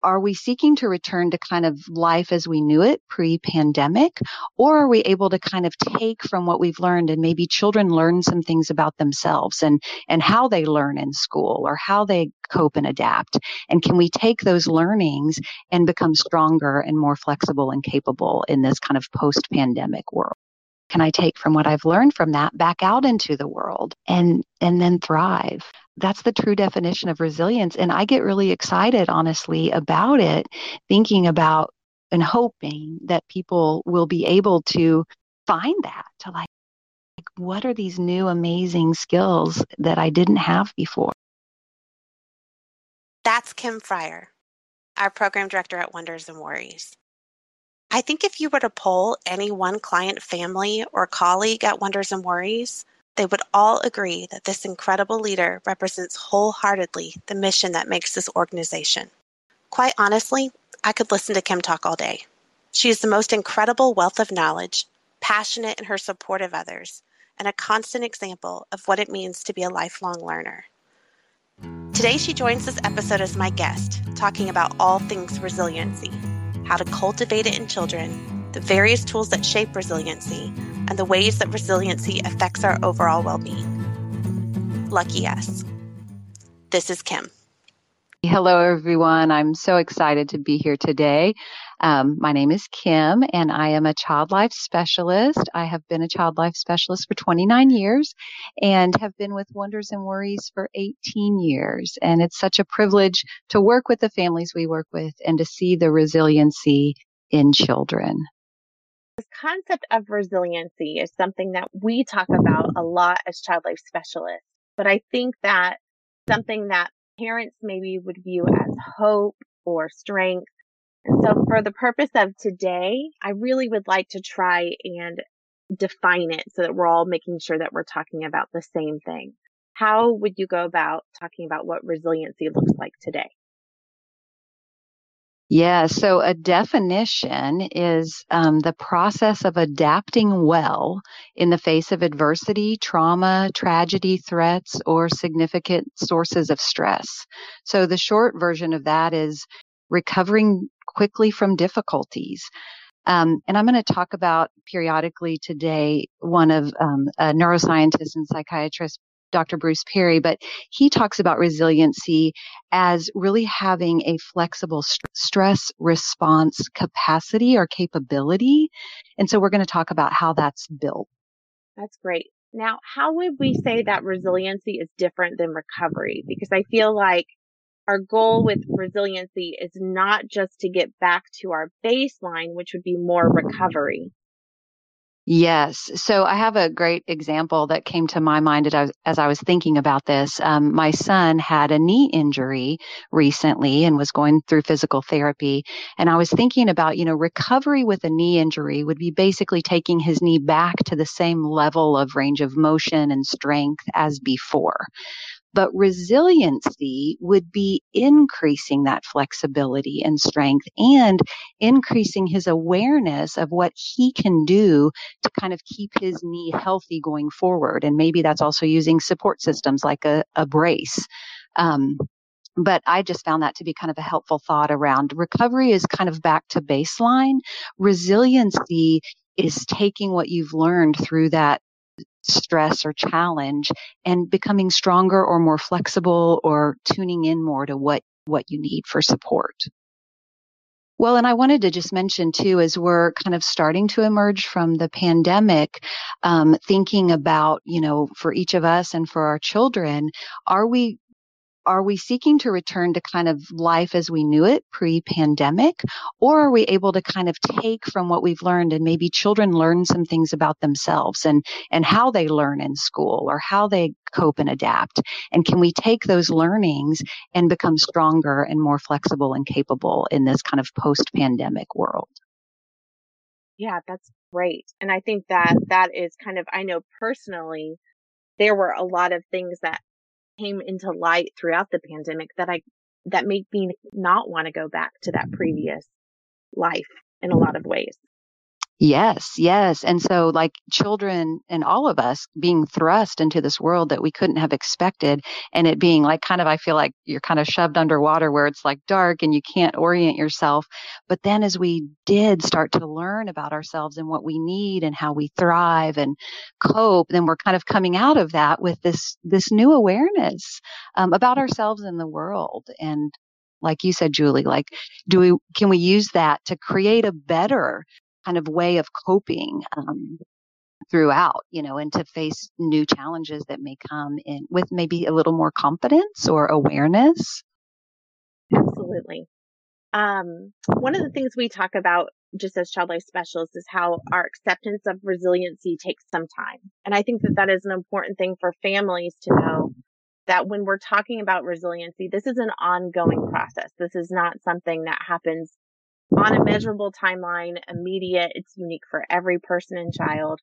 are we seeking to return to kind of life as we knew it pre-pandemic, or are we able to kind of take from what we've learned and maybe children learn some things about themselves and how they learn in school or how they cope and adapt? And can we take those learnings and become stronger and more flexible and capable in this kind of post-pandemic world? Can I take from what I've learned from that back out into the world and then thrive? That's the true definition of resilience. And I get really excited, honestly, about it, thinking about and hoping that people will be able to find that, to like, what are these new amazing skills that I didn't have before? That's Kim Fryer, our program director at Wonders and Worries. I think if you were to poll any one client, family, or colleague at Wonders and Worries, they would all agree that this incredible leader represents wholeheartedly the mission that makes this organization. Quite honestly, I could listen to Kim talk all day. She is the most incredible wealth of knowledge, passionate in her support of others, and a constant example of what it means to be a lifelong learner. Today, she joins this episode as my guest, talking about all things resiliency, how to cultivate it in children, the various tools that shape resiliency, and the ways that resiliency affects our overall well-being. Lucky us. This is Kim. Hello, everyone. I'm so excited to be here today. My name is Kim, and I am a child life specialist. I have been a child life specialist for 29 years and have been with Wonders and Worries for 18 years. And it's such a privilege to work with the families we work with and to see the resiliency in children. This concept of resiliency is something that we talk about a lot as child life specialists, but I think that something that parents maybe would view as hope or strength. And so for the purpose of today, I really would like to try and define it so that we're all making sure that we're talking about the same thing. How would you go about talking about what resiliency looks like today? Yeah, so a definition is the process of adapting well in the face of adversity, trauma, tragedy, threats, or significant sources of stress. So the short version of that is recovering quickly from difficulties. And I'm going to talk about periodically today one of a neuroscientist and psychiatrist, Dr. Bruce Perry, but he talks about resiliency as really having a flexible stress response capacity or capability. And so we're going to talk about how that's built. That's great. Now, how would we say that resiliency is different than recovery? Because I feel like our goal with resiliency is not just to get back to our baseline, which would be more recovery. Yes. So I have a great example that came to my mind as I was thinking about this. My son had a knee injury recently and was going through physical therapy. And I was thinking about, recovery with a knee injury would be basically taking his knee back to the same level of range of motion and strength as before. But resiliency would be increasing that flexibility and strength and increasing his awareness of what he can do to kind of keep his knee healthy going forward. And maybe that's also using support systems like a brace. But I just found that to be kind of a helpful thought around recovery is kind of back to baseline. Resiliency is taking what you've learned through that stress or challenge and becoming stronger or more flexible or tuning in more to what you need for support. Well, and I wanted to just mention too, as we're kind of starting to emerge from the pandemic, thinking about, for each of us and for our children, are we seeking to return to kind of life as we knew it pre-pandemic, or are we able to kind of take from what we've learned and maybe children learn some things about themselves and how they learn in school or how they cope and adapt? And can we take those learnings and become stronger and more flexible and capable in this kind of post-pandemic world? Yeah, that's great. And I think that is kind of, I know personally, there were a lot of things that came into light throughout the pandemic that made me not want to go back to that previous life in a lot of ways. Yes, yes. And so like children and all of us being thrust into this world that we couldn't have expected, and it being like kind of, I feel like you're kind of shoved underwater where it's like dark and you can't orient yourself. But then as we did start to learn about ourselves and what we need and how we thrive and cope, then we're kind of coming out of that with this new awareness about ourselves and the world. And like you said, Julie, like, can we use that to create a better kind of way of coping throughout, and to face new challenges that may come in with maybe a little more confidence or awareness? Absolutely. One of the things we talk about just as child life specialists is how our acceptance of resiliency takes some time. And I think that that is an important thing for families to know, that when we're talking about resiliency, this is an ongoing process. This is not something that happens on a measurable timeline, immediate. It's unique for every person and child.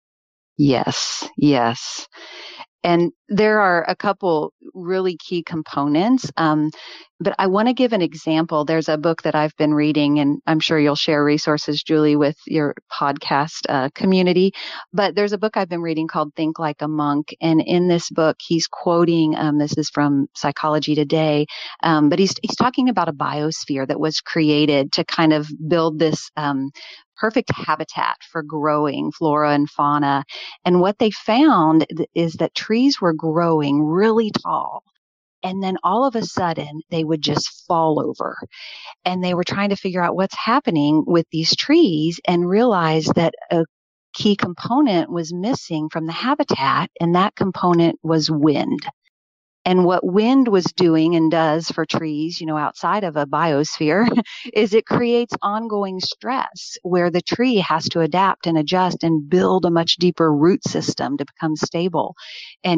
Yes, yes. And there are a couple really key components. But I want to give an example. There's a book that I've been reading, and I'm sure you'll share resources, Julie, with your podcast community. But there's a book I've been reading called Think Like a Monk. And in this book, he's quoting, this is from Psychology Today, but he's talking about a biosphere that was created to kind of build this perfect habitat for growing flora and fauna. And what they found is that trees were growing really tall. And then all of a sudden they would just fall over. And they were trying to figure out what's happening with these trees and realized that a key component was missing from the habitat. And that component was wind. And what wind was doing and does for trees, outside of a biosphere, is it creates ongoing stress where the tree has to adapt and adjust and build a much deeper root system to become stable. And,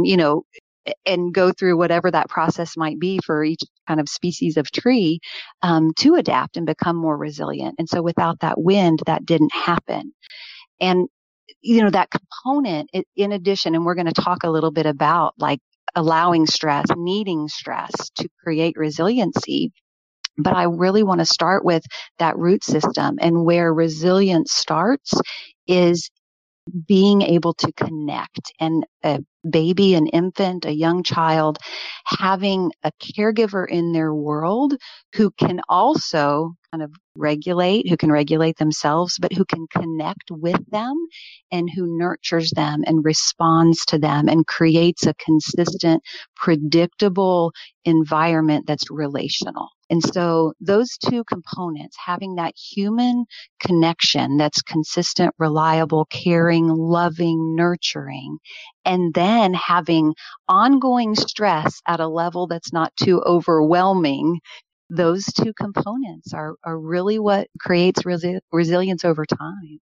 and go through whatever that process might be for each kind of species of tree to adapt and become more resilient. And so without that wind, that didn't happen. And, that component, in addition, and we're going to talk a little bit about like allowing stress, needing stress to create resiliency. But I really want to start with that root system, and where resilience starts is being able to connect. And a baby, an infant, a young child, having a caregiver in their world who can also kind of who can regulate themselves, but who can connect with them and who nurtures them and responds to them and creates a consistent, predictable environment that's relational. And so those two components, having that human connection that's consistent, reliable, caring, loving, nurturing, and then having ongoing stress at a level that's not too overwhelming, those two components are really what creates resilience over time.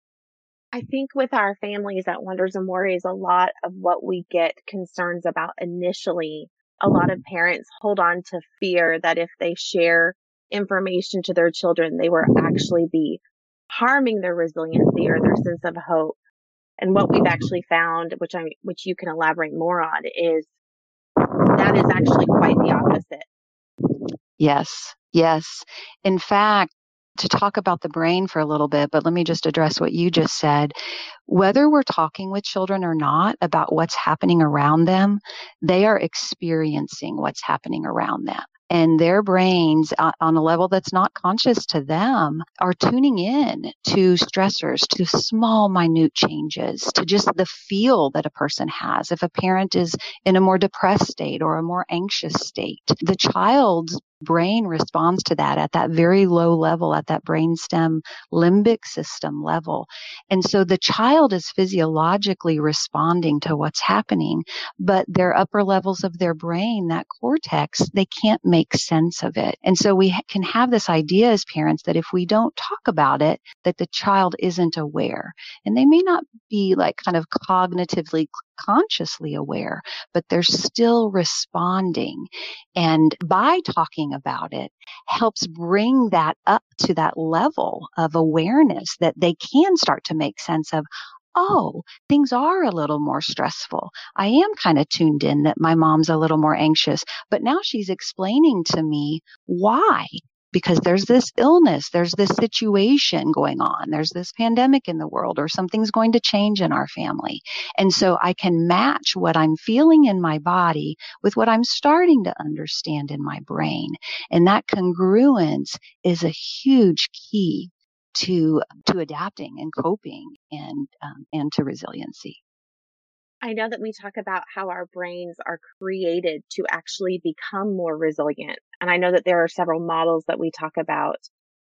I think with our families at Wonders and Worries, a lot of what we get concerns about initially, a lot of parents hold on to fear that if they share information to their children, they will actually be harming their resiliency or their sense of hope. And what we've actually found, which you can elaborate more on, is that is actually quite the opposite. Yes, yes. In fact, to talk about the brain for a little bit, but let me just address what you just said. Whether we're talking with children or not about what's happening around them, they are experiencing what's happening around them. And their brains, on a level that's not conscious to them, are tuning in to stressors, to small, minute changes, to just the feel that a person has. If a parent is in a more depressed state or a more anxious state, the child's brain responds to that at that very low level, at that brainstem limbic system level. And so the child is physiologically responding to what's happening, but their upper levels of their brain, that cortex, they can't make sense of it. And so we can have this idea as parents that if we don't talk about it, that the child isn't aware. And they may not be like kind of cognitively, consciously aware, but they're still responding. And by talking about it helps bring that up to that level of awareness that they can start to make sense of, oh, things are a little more stressful. I am kind of tuned in that my mom's a little more anxious, but now she's explaining to me why. because there's this illness, there's this situation going on, there's this pandemic in the world, or something's going to change in our family. And so I can match what I'm feeling in my body with what I'm starting to understand in my brain. And that congruence is a huge key to adapting and coping and to resiliency. I know that we talk about how our brains are created to actually become more resilient. And I know that there are several models that we talk about.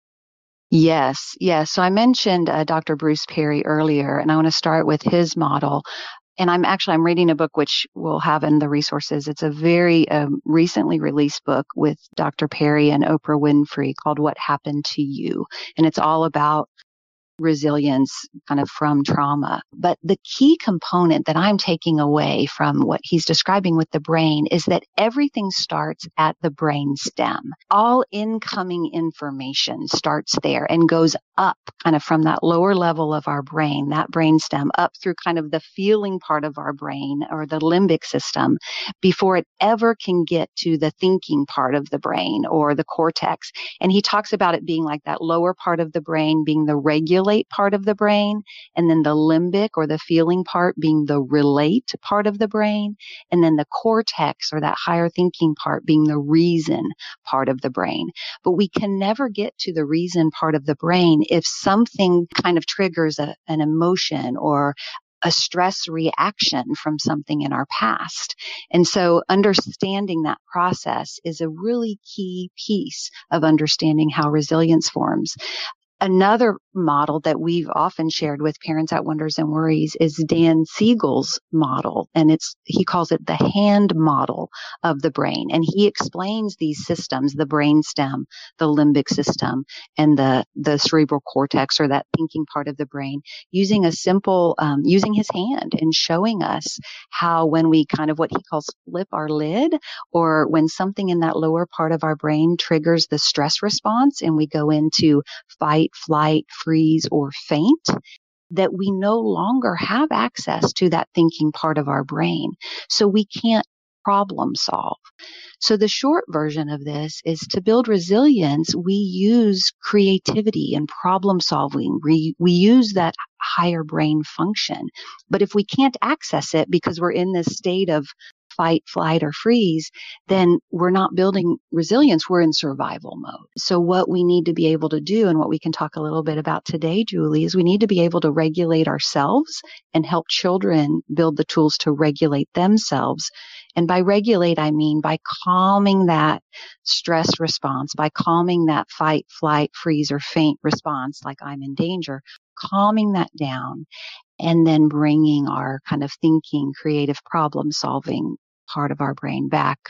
Yes, yes. So I mentioned Dr. Bruce Perry earlier, and I want to start with his model. And I'm reading a book which we'll have in the resources. It's a very recently released book with Dr. Perry and Oprah Winfrey called What Happened to You. And it's all about resilience kind of from trauma. But the key component that I'm taking away from what he's describing with the brain is that everything starts at the brain stem. All incoming information starts there and goes up kind of from that lower level of our brain, that brain stem, up through kind of the feeling part of our brain or the limbic system before it ever can get to the thinking part of the brain or the cortex. And he talks about it being like that lower part of the brain being the regulate part of the brain, and then the limbic or the feeling part being the relate part of the brain, and then the cortex or that higher thinking part being the reason part of the brain. But we can never get to the reason part of the brain if something kind of triggers an emotion or a stress reaction from something in our past. And so understanding that process is a really key piece of understanding how resilience forms. Another model that we've often shared with parents at Wonders and Worries is Dan Siegel's model, and he calls it the hand model of the brain. And he explains these systems, the brain stem, the limbic system, and the cerebral cortex, or that thinking part of the brain, using a simple, using his hand and showing us how when we kind of what he calls flip our lid, or when something in that lower part of our brain triggers the stress response and we go into fight, flight, freeze, or faint, that we no longer have access to that thinking part of our brain. So we can't problem solve. So the short version of this is to build resilience, we use creativity and problem solving. We use that higher brain function. But if we can't access it because we're in this state of fight, flight, or freeze, then we're not building resilience. We're in survival mode. So what we need to be able to do, and what we can talk a little bit about today, Julie, is we need to be able to regulate ourselves and help children build the tools to regulate themselves. And by regulate, I mean by calming that stress response, by calming that fight, flight, freeze, or faint response, like I'm in danger, calming that down, and then bringing our kind of thinking, creative problem solving part of our brain back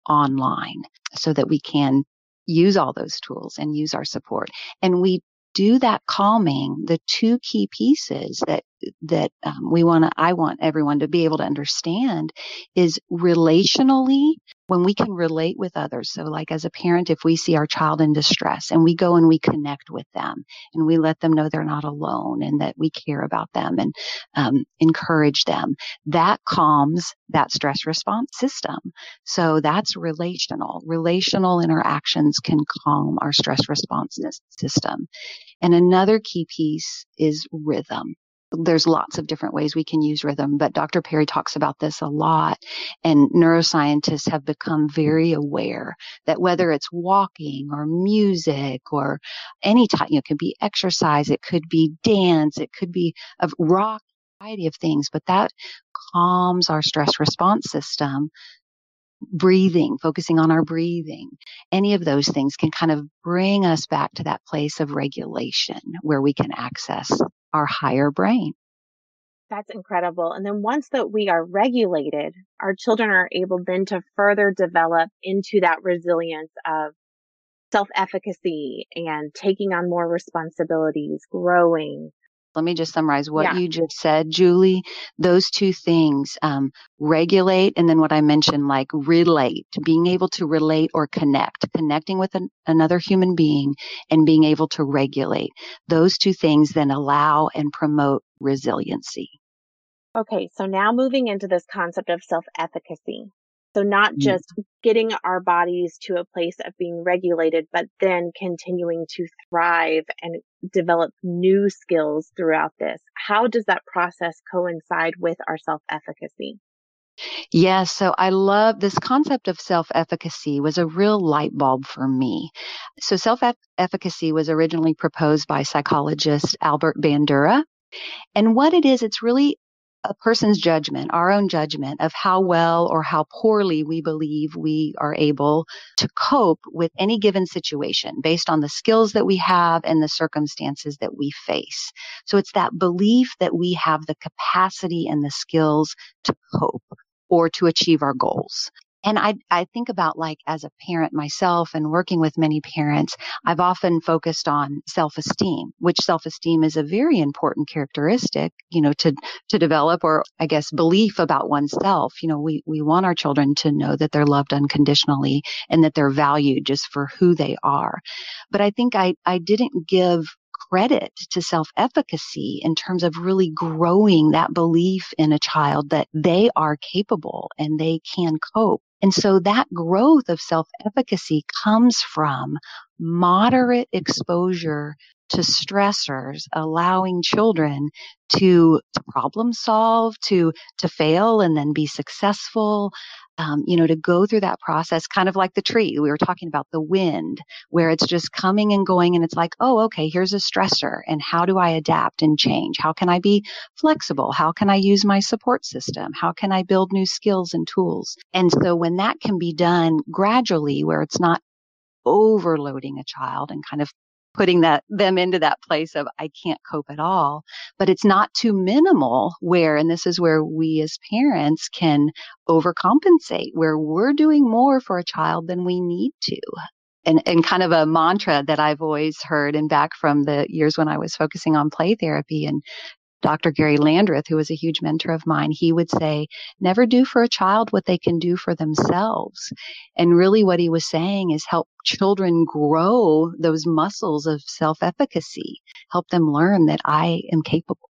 online so that we can use all those tools and use our support. And we do that calming, the two key pieces that I want everyone to be able to understand is relationally, when we can relate with others. So like as a parent, if we see our child in distress and we go and we connect with them and we let them know they're not alone and that we care about them and encourage them, that calms that stress response system. So that's relational. Relational interactions can calm our stress response system. And another key piece is rhythm. There's lots of different ways we can use rhythm, but Dr. Perry talks about this a lot, and neuroscientists have become very aware that whether it's walking or music or any type, it could be exercise, it could be dance, it could be a variety of things, but that calms our stress response system. Breathing, focusing on our breathing, any of those things can kind of bring us back to that place of regulation where we can access our higher brain. That's incredible. And then once that we are regulated, our children are able then to further develop into that resilience of self-efficacy and taking on more responsibilities, growing. Let me just summarize what you just said, Julie. Those two things, regulate, and then what I mentioned, like relate, being able to relate or connecting with another human being and being able to regulate. Those two things then allow and promote resiliency. Okay, so now moving into this concept of self-efficacy. So not Mm. just getting our bodies to a place of being regulated, but then continuing to thrive and develop new skills throughout this. How does that process coincide with our self-efficacy? Yes, so I love this concept of self-efficacy was a real light bulb for me. So self-efficacy was originally proposed by psychologist Albert Bandura. And what it is, it's really a person's judgment, our own judgment of how well or how poorly we believe we are able to cope with any given situation based on the skills that we have and the circumstances that we face. So it's that belief that we have the capacity and the skills to cope or to achieve our goals. And I think about, like, as a parent myself and working with many parents, I've often focused on self-esteem, which self-esteem is a very important characteristic, to develop, or I guess belief about oneself. We want our children to know that they're loved unconditionally and that they're valued just for who they are. But I think I didn't give credit to self-efficacy in terms of really growing that belief in a child that they are capable and they can cope. And so that growth of self-efficacy comes from moderate exposure to stressors, allowing children to problem solve, to fail and then be successful, to go through that process, kind of like the tree. We were talking about the wind, where it's just coming and going, and it's like, oh, okay, here's a stressor, and how do I adapt and change? How can I be flexible? How can I use my support system? How can I build new skills and tools? And so when that can be done gradually, where it's not overloading a child and kind of putting them into that place of I can't cope at all, but it's not too minimal where, and this is where we as parents can overcompensate, where we're doing more for a child than we need to. And kind of a mantra that I've always heard, and back from the years when I was focusing on play therapy, and Dr. Gary Landreth, who was a huge mentor of mine, he would say, never do for a child what they can do for themselves. And really what he was saying is help children grow those muscles of self-efficacy, help them learn that I am capable.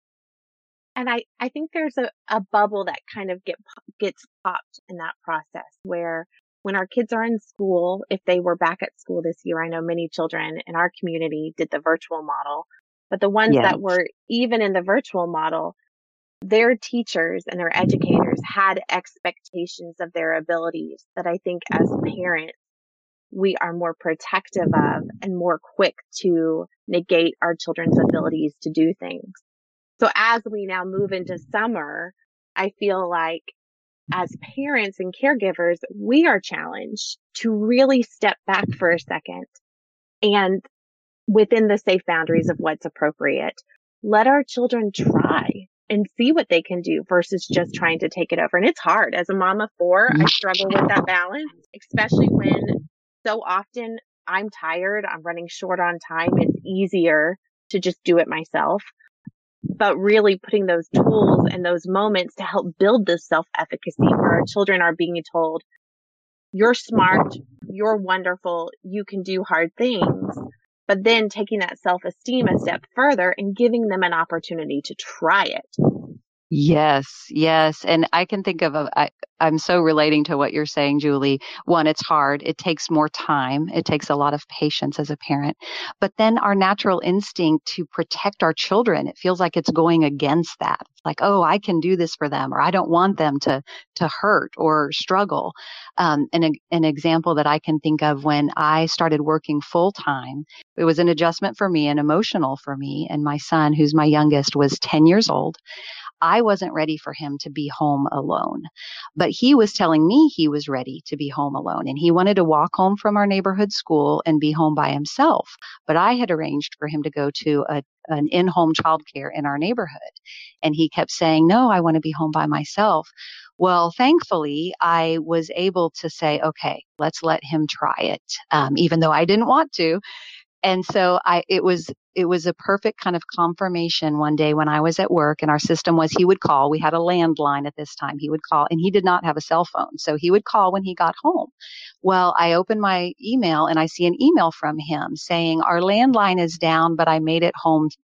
And I think there's a bubble that kind of gets popped in that process where when our kids are in school, if they were back at school this year, I know many children in our community did the virtual model, but the ones Yeah. that were even in the virtual model, their teachers and their educators had expectations of their abilities that I think as parents, we are more protective of and more quick to negate our children's abilities to do things. So as we now move into summer, I feel like as parents and caregivers, we are challenged to really step back for a second and within the safe boundaries of what's appropriate, let our children try and see what they can do versus just trying to take it over. And it's hard. As a mom of four, I struggle with that balance, especially when so often I'm tired, I'm running short on time. It's easier to just do it myself. But really putting those tools and those moments to help build this self-efficacy where our children are being told, you're smart, you're wonderful, you can do hard things. But then taking that self-esteem a step further and giving them an opportunity to try it. Yes, yes. And I can think of I'm so relating to what you're saying, Julie. One, it's hard. It takes more time. It takes a lot of patience as a parent. But then our natural instinct to protect our children, it feels like it's going against that. It's like, oh, I can do this for them, or I don't want them to hurt or struggle. An example that I can think of, when I started working full time, it was an adjustment for me and emotional for me. And my son, who's my youngest, was 10 years old. I wasn't ready for him to be home alone, but he was telling me he was ready to be home alone, and he wanted to walk home from our neighborhood school and be home by himself. But I had arranged for him to go to an in-home childcare in our neighborhood. And he kept saying, no, I want to be home by myself. Well, thankfully, I was able to say, okay, let's let him try it, even though I didn't want to. And so it was a perfect kind of confirmation one day when I was at work, and our system was he would call. We had a landline at this time. He would call, and he did not have a cell phone. So he would call when he got home. Well, I opened my email and I see an email from him saying, our landline is down, but I made it home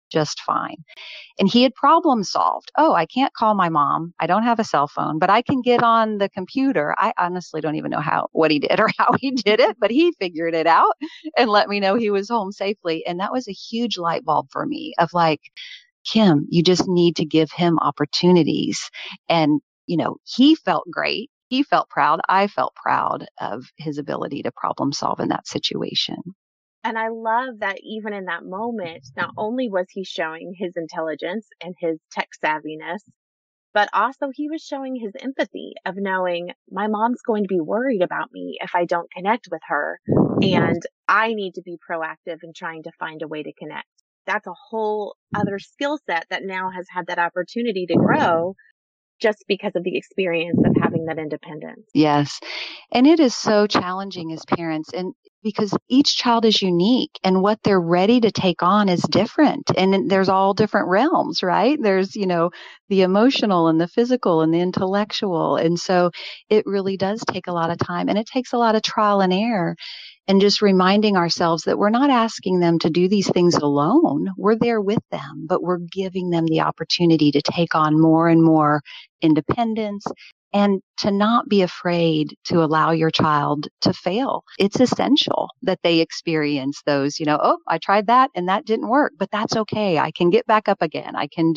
just fine. And he had problem solved. Oh, I can't call my mom. I don't have a cell phone, but I can get on the computer. I honestly don't even know what he did or how he did it, but he figured it out and let me know he was home safely. And that was a huge light bulb for me of like, Kim, you just need to give him opportunities. And, he felt great. He felt proud. I felt proud of his ability to problem solve in that situation. And I love that even in that moment, not only was he showing his intelligence and his tech savviness, but also he was showing his empathy of knowing my mom's going to be worried about me if I don't connect with her. And I need to be proactive in trying to find a way to connect. That's a whole other skill set that now has had that opportunity to grow just because of the experience of having that independence. Yes. And it is so challenging as parents, and because each child is unique and what they're ready to take on is different. And there's all different realms, right? There's, the emotional and the physical and the intellectual. And so it really does take a lot of time, and it takes a lot of trial and error. And just reminding ourselves that we're not asking them to do these things alone. We're there with them, but we're giving them the opportunity to take on more and more independence and to not be afraid to allow your child to fail. It's essential that they experience those, oh, I tried that and that didn't work, but that's okay. I can get back up again. I can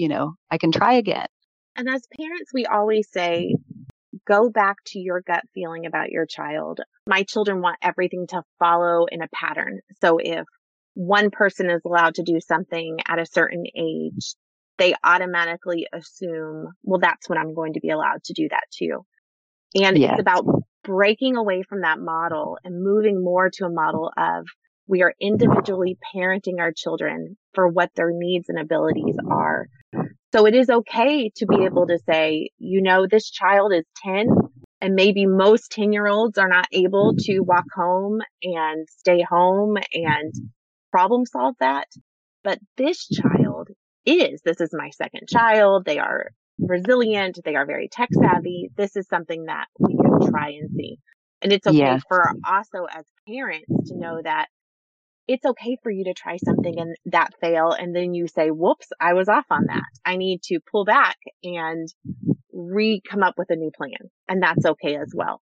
I can try again. And as parents, we always say, go back to your gut feeling about your child. My children want everything to follow in a pattern. So if one person is allowed to do something at a certain age, they automatically assume, well, that's when I'm going to be allowed to do that too. And It's about breaking away from that model and moving more to a model of we are individually parenting our children for what their needs and abilities are. So it is okay to be able to say, this child is 10 and maybe most 10-year-olds are not able to walk home and stay home and problem solve that. But this child this is my second child. They are resilient. They are very tech savvy. This is something that we can try and see. And it's okay for also as parents to know that it's okay for you to try something and that fail. And then you say, whoops, I was off on that. I need to pull back and come up with a new plan. And that's okay as well.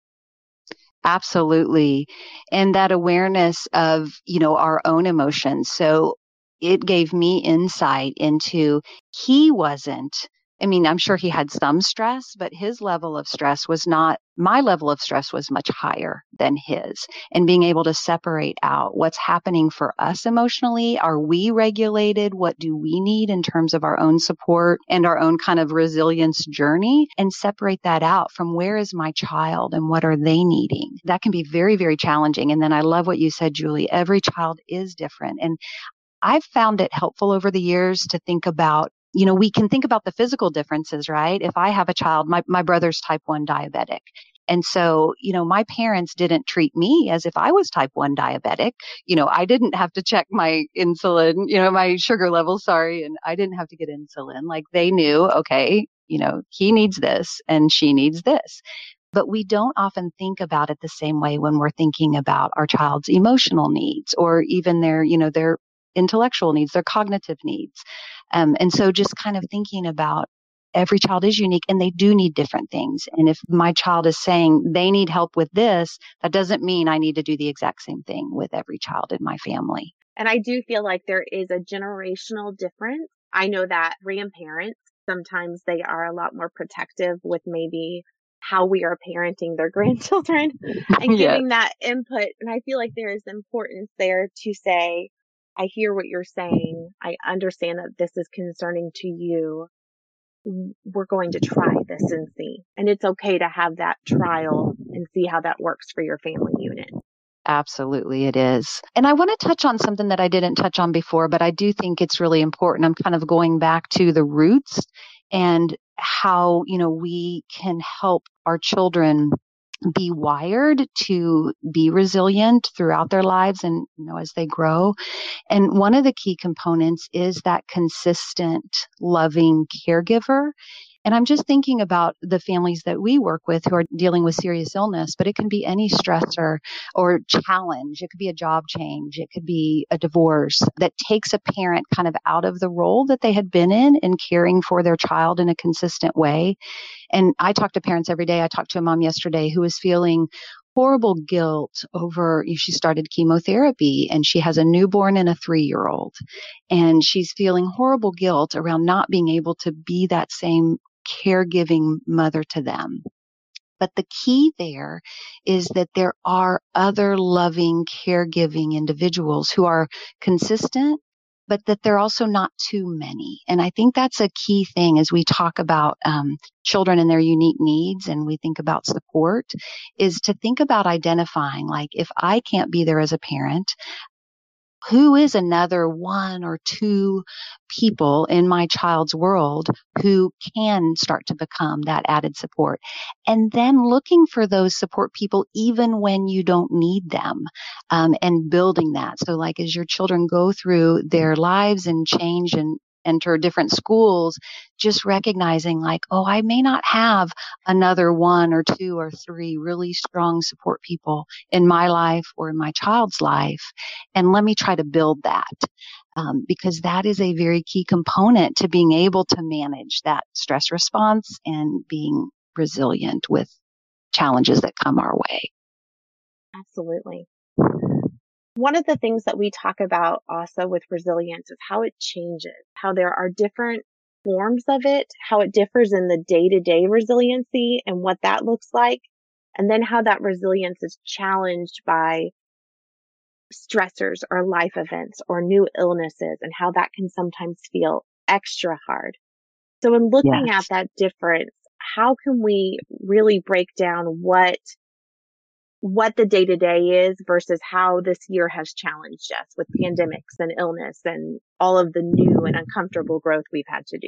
Absolutely. And that awareness of, our own emotions. So it gave me insight into I'm sure he had some stress, but his level of stress was not, my level of stress was much higher than his. And being able to separate out what's happening for us emotionally. Are we regulated? What do we need in terms of our own support and our own kind of resilience journey? And separate that out from where is my child and what are they needing? That can be very, very challenging. And then I love what you said, Julie. Every child is different. And I've found it helpful over the years to think about, we can think about the physical differences, right? If I have a child, my brother's type 1 diabetic. And so, my parents didn't treat me as if I was type 1 diabetic. I didn't have to check my insulin, my sugar level, and I didn't have to get insulin. Like they knew, okay, he needs this and she needs this. But we don't often think about it the same way when we're thinking about our child's emotional needs or even their intellectual needs, their cognitive needs. And so just kind of thinking about every child is unique and they do need different things. And if my child is saying they need help with this, that doesn't mean I need to do the exact same thing with every child in my family. And I do feel like there is a generational difference. I know that grandparents, sometimes they are a lot more protective with maybe how we are parenting their grandchildren and giving that input. And I feel like there is importance there to say, I hear what you're saying. I understand that this is concerning to you. We're going to try this and see. And it's okay to have that trial and see how that works for your family unit. Absolutely, it is. And I want to touch on something that I didn't touch on before, but I do think it's really important. I'm kind of going back to the roots and how, we can help our children be wired to be resilient throughout their lives and, as they grow. And one of the key components is that consistent, loving caregiver. And I'm just thinking about the families that we work with who are dealing with serious illness, but it can be any stressor or challenge. It could be a job change. It could be a divorce that takes a parent kind of out of the role that they had been in caring for their child in a consistent way. And I talk to parents every day. I talked to a mom yesterday who was feeling horrible guilt over, she started chemotherapy and she has a newborn and a 3-year-old. And she's feeling horrible guilt around not being able to be that same caregiving mother to them. But the key there is that there are other loving, caregiving individuals who are consistent, but that they're also not too many. And I think that's a key thing as we talk about children and their unique needs and we think about support, is to think about identifying, like, if I can't be there as a parent, who is another 1 or 2 people in my child's world who can start to become that added support? And then looking for those support people even when you don't need them, and building that. So like as your children go through their lives and change and enter different schools, just recognizing like, oh, I may not have another 1 or 2 or 3 really strong support people in my life or in my child's life. And let me try to build that. Because that is a very key component to being able to manage that stress response and being resilient with challenges that come our way. Absolutely. One of the things that we talk about also with resilience is how it changes, how there are different forms of it, how it differs in the day-to-day resiliency and what that looks like, and then how that resilience is challenged by stressors or life events or new illnesses and how that can sometimes feel extra hard. So in looking at that difference, how can we really break down what the day-to-day is versus how this year has challenged us with pandemics and illness and all of the new and uncomfortable growth we've had to do?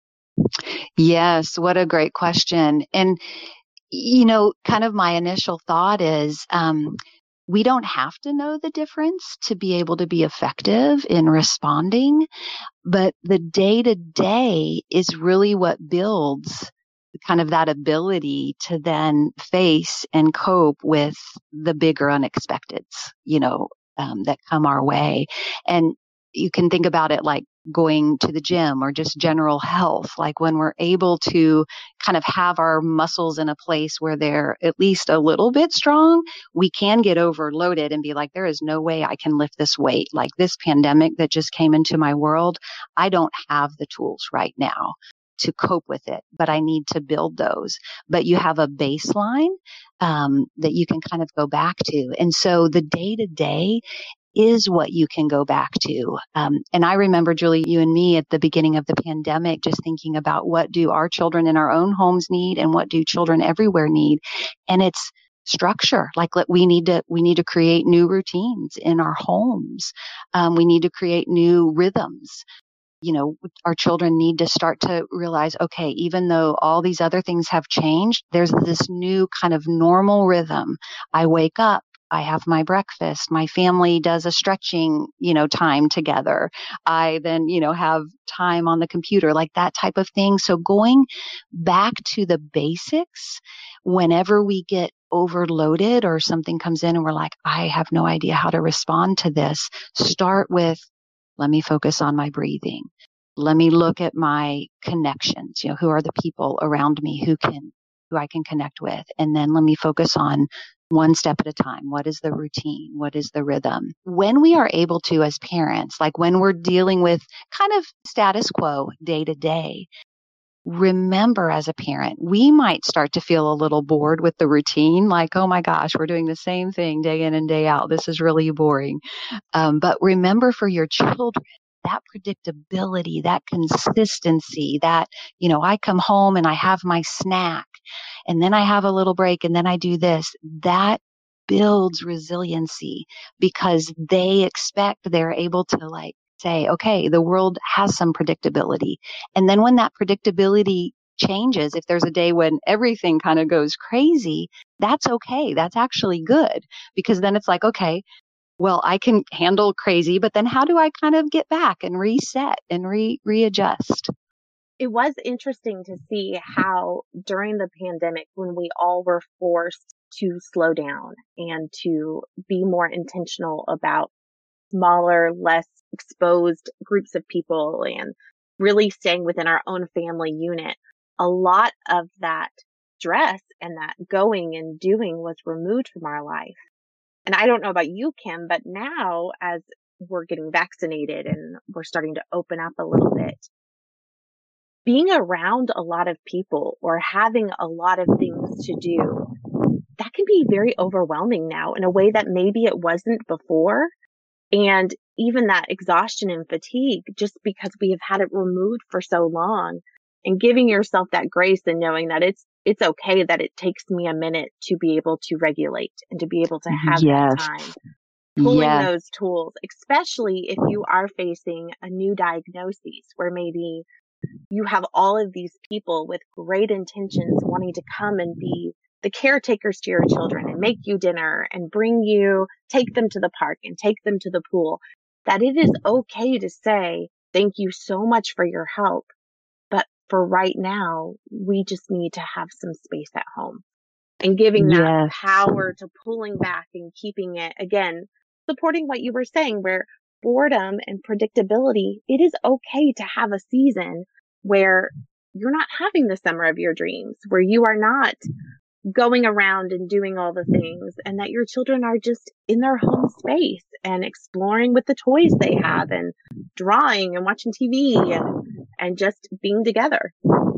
Yes, what a great question. And, kind of my initial thought is, we don't have to know the difference to be able to be effective in responding, but the day-to-day is really what builds kind of that ability to then face and cope with the bigger unexpecteds, that come our way. And you can think about it like going to the gym or just general health. Like when we're able to kind of have our muscles in a place where they're at least a little bit strong, we can get overloaded and be like, there is no way I can lift this weight. Like this pandemic that just came into my world, I don't have the tools right now to cope with it, but I need to build those. But you have a baseline that you can kind of go back to. And so the day to day is what you can go back to. And I remember, Julie, you and me at the beginning of the pandemic, just thinking about what do our children in our own homes need and what do children everywhere need. And it's structure. Like we need to create new routines in our homes. We need to create new rhythms. Our children need to start to realize, okay, even though all these other things have changed, there's this new kind of normal rhythm. I wake up, I have my breakfast, my family does a stretching, time together. I then, have time on the computer, like that type of thing. So going back to the basics whenever we get overloaded or something comes in and we're like, I have no idea how to respond to this, start with, let me focus on my breathing. Let me look at my connections. Who are the people around me who I can connect with? And then let me focus on one step at a time. What is the routine? What is the rhythm? When we are able to, as parents, like when we're dealing with kind of status quo day to day, remember as a parent, we might start to feel a little bored with the routine, like, oh my gosh, we're doing the same thing day in and day out. This is really boring. But remember for your children, that predictability, that consistency, that, I come home and I have my snack and then I have a little break and then I do this, that builds resiliency because they expect they're able to say, okay, the world has some predictability. And then when that predictability changes, if there's a day when everything kind of goes crazy, that's okay. That's actually good because then it's like, okay, well, I can handle crazy, but then how do I kind of get back and reset and readjust? It was interesting to see how during the pandemic, when we all were forced to slow down and to be more intentional about smaller, less exposed groups of people and really staying within our own family unit, a lot of that stress and that going and doing was removed from our life. And I don't know about you, Kim, but now as we're getting vaccinated and we're starting to open up a little bit, being around a lot of people or having a lot of things to do, that can be very overwhelming now in a way that maybe it wasn't before. And even that exhaustion and fatigue, just because we have had it removed for so long, and giving yourself that grace and knowing that it's okay that it takes me a minute to be able to regulate and to be able to have that Yes. time. Pulling Yes. those tools, especially if you are facing a new diagnosis where maybe you have all of these people with great intentions wanting to come and be the caretakers to your children and make you dinner and take them to the park and take them to the pool, that it is okay to say, thank you so much for your help. But for right now, we just need to have some space at home, and giving that Yes. power to pulling back and keeping it, again, supporting what you were saying, where boredom and predictability, it is okay to have a season where you're not having the summer of your dreams, where you are not going around and doing all the things, and that your children are just in their home space and exploring with the toys they have and drawing and watching TV and just being together.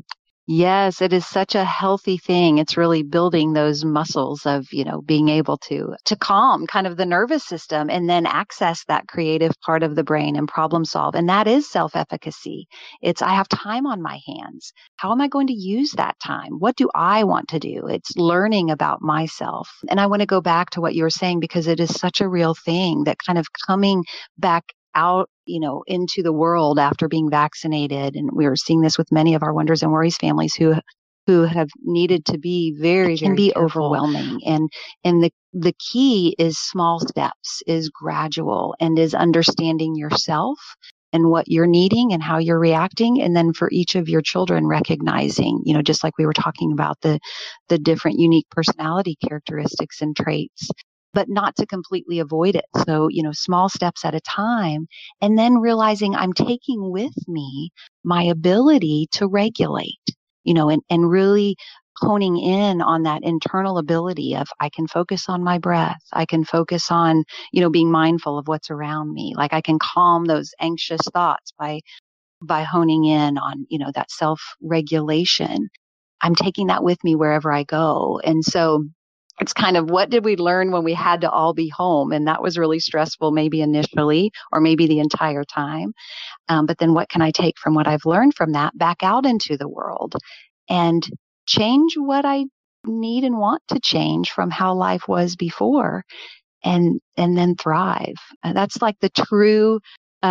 Yes, it is such a healthy thing. It's really building those muscles of, being able to calm kind of the nervous system and then access that creative part of the brain and problem solve. And that is self-efficacy. It's, I have time on my hands. How am I going to use that time? What do I want to do? It's learning about myself. And I want to go back to what you were saying, because it is such a real thing, that kind of coming back out, into the world after being vaccinated. And we were seeing this with many of our Wonders and Worries families who have needed to be can be careful. Overwhelming. And the key is small steps, is gradual, and is understanding yourself and what you're needing and how you're reacting. And then for each of your children, recognizing, just like we were talking about the different unique personality characteristics and traits, but not to completely avoid it. So, small steps at a time, and then realizing I'm taking with me my ability to regulate, and really honing in on that internal ability of, I can focus on my breath. I can focus on, being mindful of what's around me. Like, I can calm those anxious thoughts by honing in on, that self-regulation. I'm taking that with me wherever I go. And so it's kind of, what did we learn when we had to all be home? And that was really stressful, maybe initially, or maybe the entire time. But then what can I take from what I've learned from that back out into the world and change what I need and want to change from how life was before, and then thrive. That's like the true,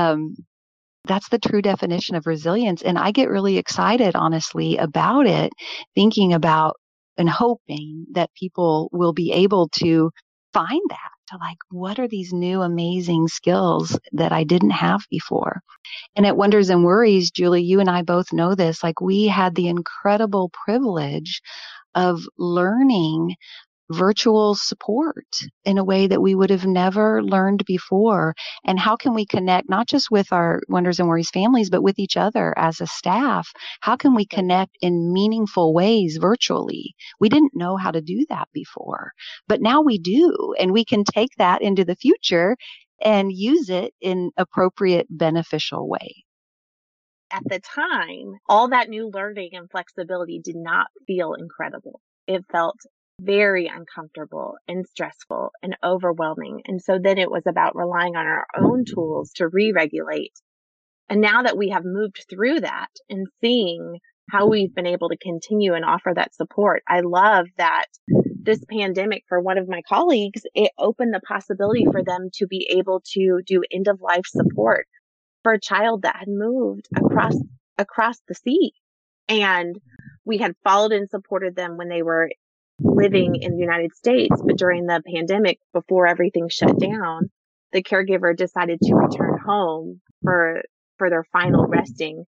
that's the true definition of resilience. And I get really excited, honestly, about it, thinking about and hoping that people will be able to find that, to like, what are these new amazing skills that I didn't have before? And at Wonders and Worries, Julie, you and I both know this, like, we had the incredible privilege of learning virtual support in a way that we would have never learned before. And how can we connect not just with our Wonders and Worries families, but with each other as a staff? How can we connect in meaningful ways virtually? We didn't know how to do that before, but now we do. And we can take that into the future and use it in appropriate, beneficial way. At the time, all that new learning and flexibility did not feel incredible. It felt very uncomfortable and stressful and overwhelming. And so then it was about relying on our own tools to re-regulate. And now that we have moved through that and seeing how we've been able to continue and offer that support, I love that this pandemic, for one of my colleagues, it opened the possibility for them to be able to do end of life support for a child that had moved across the sea. And we had followed and supported them when they were living in the United States, but during the pandemic, before everything shut down, the caregiver decided to return home for their final resting.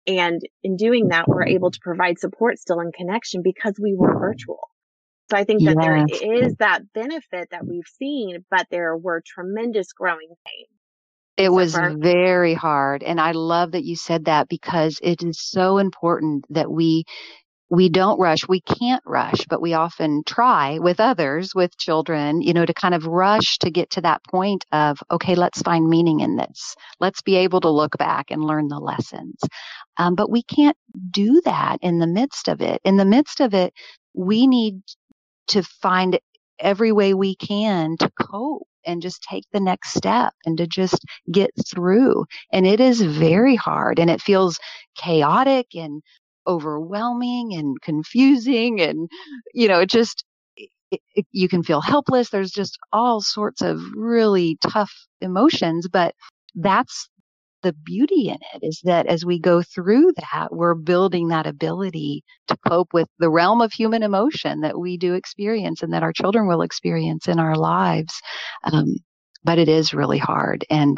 And in doing that, we're able to provide support still and connection because we were virtual. So I think that there Yes. is that benefit that we've seen, but there were tremendous growing pains. It So was very hard. And I love that you said that because it is so important that we don't rush. We can't rush, but we often try with others, with children, to kind of rush to get to that point of, okay, let's find meaning in this. Let's be able to look back and learn the lessons. But we can't do that in the midst of it. In the midst of it, we need to find every way we can to cope and just take the next step and to just get through. And it is very hard and it feels chaotic and overwhelming and confusing. And, you can feel helpless. There's just all sorts of really tough emotions, but that's the beauty in it, is that as we go through that, we're building that ability to cope with the realm of human emotion that we do experience and that our children will experience in our lives. But it is really hard. And,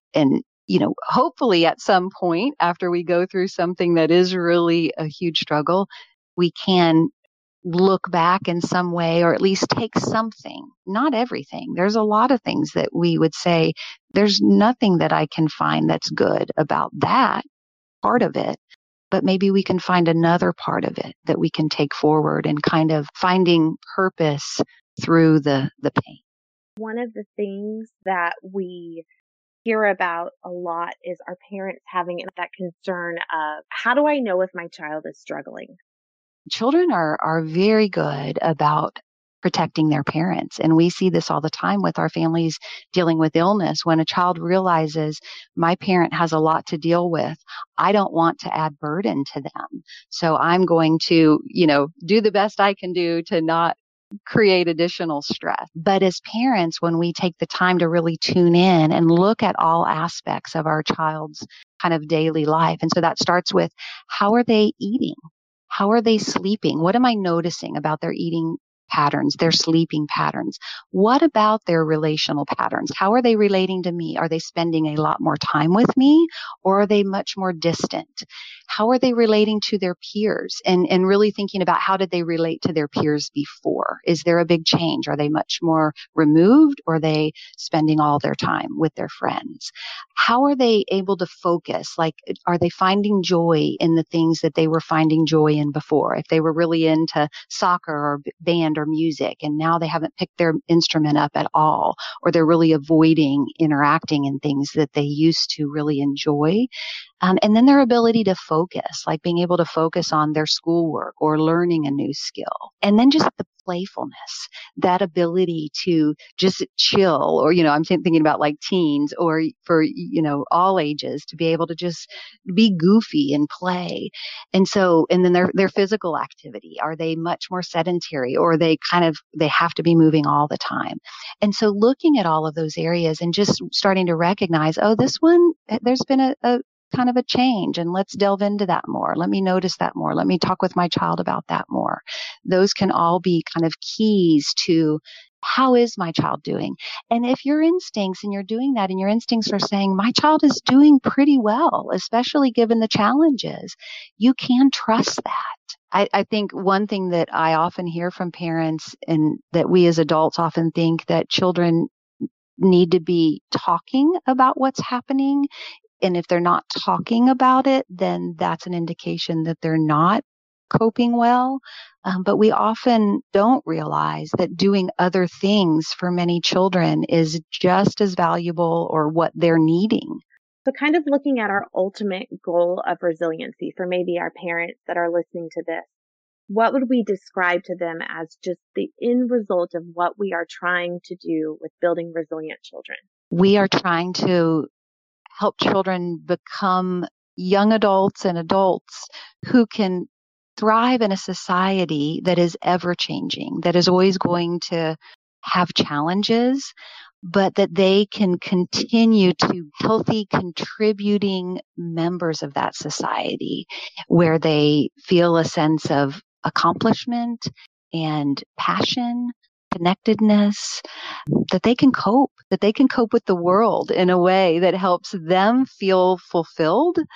hopefully at some point after we go through something that is really a huge struggle, we can look back in some way, or at least take something, not everything. There's a lot of things that we would say, there's nothing that I can find that's good about that part of it, but maybe we can find another part of it that we can take forward and kind of finding purpose through the pain. One of the things that we hear about a lot is our parents having that concern of, how do I know if my child is struggling? Children are very good about protecting their parents. And we see this all the time with our families dealing with illness. When a child realizes my parent has a lot to deal with, I don't want to add burden to them. So I'm going to, do the best I can do to not create additional stress. But as parents, when we take the time to really tune in and look at all aspects of our child's kind of daily life. And so that starts with, how are they eating? How are they sleeping? What am I noticing about their eating patterns, their sleeping patterns? What about their relational patterns? How are they relating to me? Are they spending a lot more time with me, or are they much more distant? How are they relating to their peers? And really thinking about, how did they relate to their peers before? Is there a big change? Are they much more removed, or are they spending all their time with their friends? How are they able to focus? Like, are they finding joy in the things that they were finding joy in before? If they were really into soccer or band or music, and now they haven't picked their instrument up at all, or they're really avoiding interacting in things that they used to really enjoy. And then their ability to focus, like being able to focus on their schoolwork or learning a new skill. And then just the playfulness, that ability to just chill, or, I'm thinking about like teens, or for, all ages, to be able to just be goofy and play. And then their physical activity, are they much more sedentary, or they have to be moving all the time? And so looking at all of those areas and just starting to recognize, oh, this one, there's been a kind of a change, and let's delve into that more. Let me notice that more. Let me talk with my child about that more. Those can all be kind of keys to, how is my child doing? And if your instincts, and you're doing that, and your instincts are saying, my child is doing pretty well, especially given the challenges, you can trust that. I think one thing that I often hear from parents, and that we as adults often think, that children need to be talking about what's happening. And if they're not talking about it, then that's an indication that they're not coping well. But we often don't realize that doing other things for many children is just as valuable, or what they're needing. So kind of looking at our ultimate goal of resiliency for maybe our parents that are listening to this, what would we describe to them as just the end result of what we are trying to do with building resilient children? We are trying to help children become young adults and adults who can thrive in a society that is ever changing, that is always going to have challenges, but that they can continue to healthy, contributing members of that society, where they feel a sense of accomplishment and passion, connectedness, that they can cope with the world in a way that helps them feel fulfilled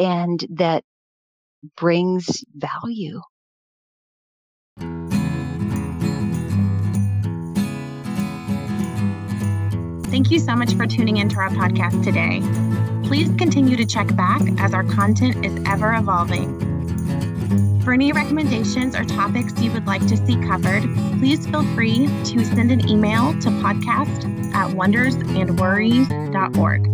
and that brings value. Thank you so much for tuning into our podcast today. Please continue to check back as our content is ever evolving. For any recommendations or topics you would like to see covered, please feel free to send an email to podcast@wondersandworries.org.